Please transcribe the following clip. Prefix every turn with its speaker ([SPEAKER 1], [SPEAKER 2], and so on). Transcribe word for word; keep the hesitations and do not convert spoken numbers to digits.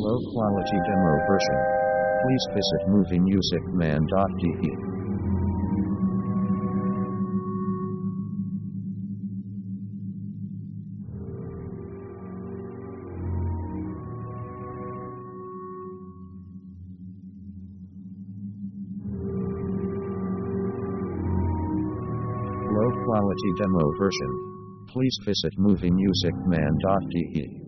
[SPEAKER 1] Low quality demo version. Please visit movie music man dot d e. Low quality demo version. Please visit movie music man dot d e.